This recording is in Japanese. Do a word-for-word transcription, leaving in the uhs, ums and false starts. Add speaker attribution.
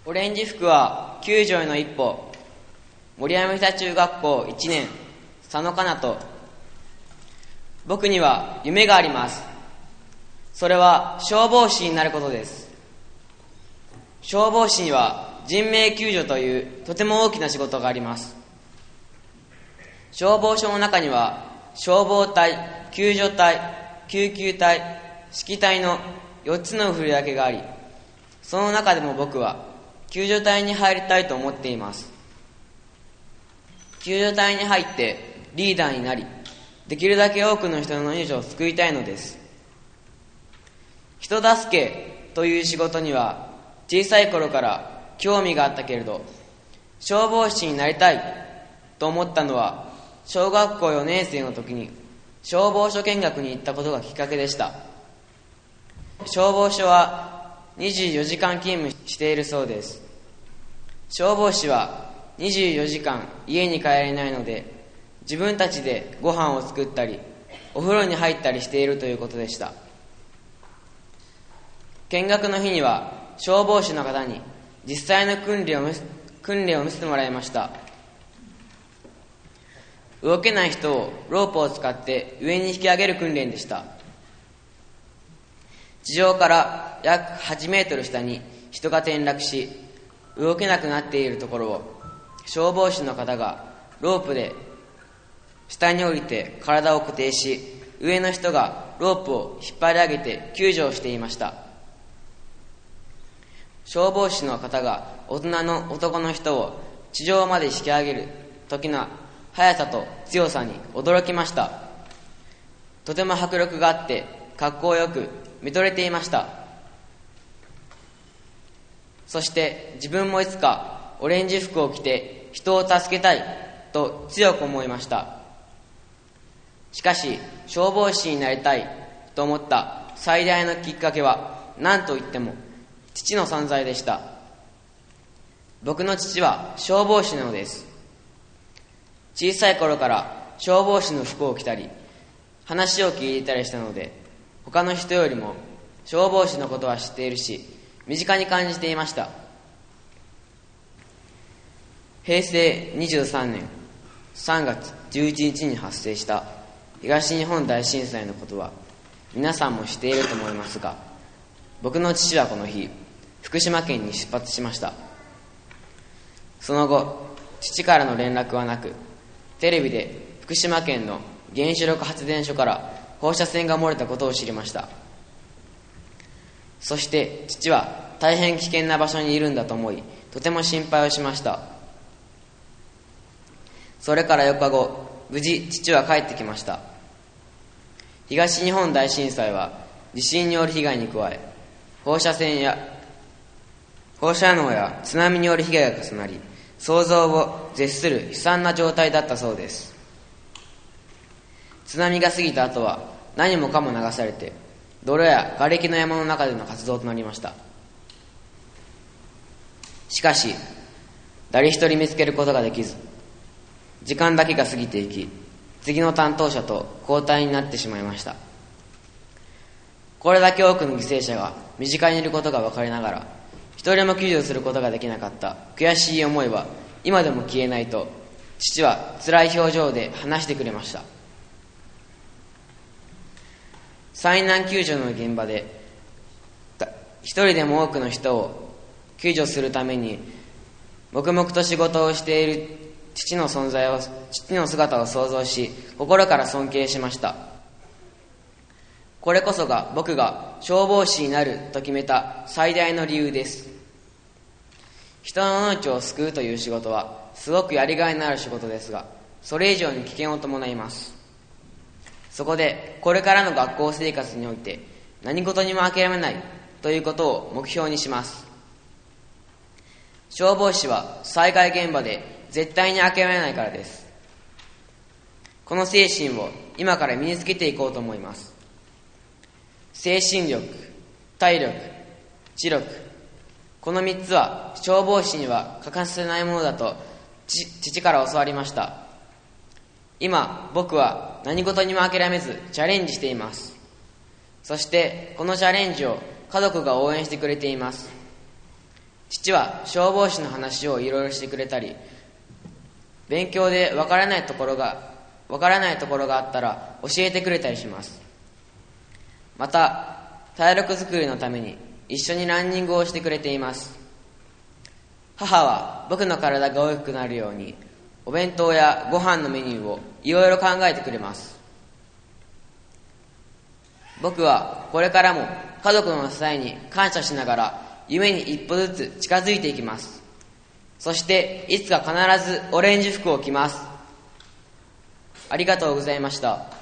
Speaker 1: オレンジ服は救助への一歩。森山北中学校いちねん、佐野かなと。僕には夢があります。それは消防士になることです。消防士には人命救助というとても大きな仕事があります。消防署の中には消防隊、救助隊、救急隊、指揮隊のよっつの振り分けがあり、その中でも僕は救助隊に入りたいと思っています。救助隊に入ってリーダーになり、できるだけ多くの人の命を救いたいのです。人助けという仕事には小さい頃から興味があったけれど、消防士になりたいと思ったのは小学校よねん生の時に消防署見学に行ったことがきっかけでした。消防署はにじゅうよじかん勤務しているそうです。消防士はにじゅうよじかん家に帰れないので、自分たちでご飯を作ったりお風呂に入ったりしているということでした。見学の日には消防士の方に実際の訓練を見せ、訓練を見せてもらいました。動けない人をロープを使って上に引き上げる訓練でした。地上から約はちメートル下に人が転落し、動けなくなっているところを消防士の方がロープで下に降りて体を固定し、上の人がロープを引っ張り上げて救助をしていました。消防士の方が大人の男の人を地上まで引き上げる時の速さと強さに驚きました。とても迫力があってかっこよく見とれていました。そして自分もいつかオレンジ服を着て人を助けたいと強く思いました。しかし消防士になりたいと思った最大のきっかけは何といっても父の存在でした。僕の父は消防士なのです。小さい頃から消防士の服を着たり話を聞いていたりしたので、他の人よりも消防士のことは知っているし、身近に感じていました。へいせいにじゅうさんねんさんがつじゅういちにちに発生した東日本大震災のことは皆さんも知っていると思いますが、僕の父はこの日福島県に出発しました。その後父からの連絡はなく、テレビで福島県の原子力発電所から放射線が漏れたことを知りました。そして父は大変危険な場所にいるんだと思い、とても心配をしました。それからよっかご、無事父は帰ってきました。東日本大震災は地震による被害に加え、放射線や放射能や津波による被害が重なり、想像を絶する悲惨な状態だったそうです。津波が過ぎた後は何もかも流されて、泥や瓦礫の山の中での活動となりました。しかし誰一人見つけることができず、時間だけが過ぎていき、次の担当者と交代になってしまいました。これだけ多くの犠牲者が身近にいることが分かりながら、一人も救助することができなかった悔しい思いは今でも消えないと、父は辛い表情で話してくれました。災難救助の現場で一人でも多くの人を救助するために黙々と仕事をしている父の存在を父の姿を想像し、心から尊敬しました。これこそが僕が消防士になると決めた最大の理由です。人の命を救うという仕事はすごくやりがいのある仕事ですが、それ以上に危険を伴います。そこでこれからの学校生活において何事にも諦めないということを目標にします。消防士は災害現場で絶対に諦めないからです。この精神を今から身につけていこうと思います。精神力、体力、知力、このみっつは消防士には欠かせないものだと父から教わりました。今僕は何事にも諦めずチャレンジしています。そしてこのチャレンジを家族が応援してくれています。 父は消防士の話をいろいろしてくれたり、勉強でわからないところがわからないところがあったら教えてくれたりします。また体力づくりのために一緒にランニングをしてくれています。母は僕の体が大きくなるようにお弁当やご飯のメニューをいろいろ考えてくれます。僕はこれからも家族の支えに感謝しながら夢に一歩ずつ近づいていきます。そしていつか必ずオレンジ服を着ます。ありがとうございました。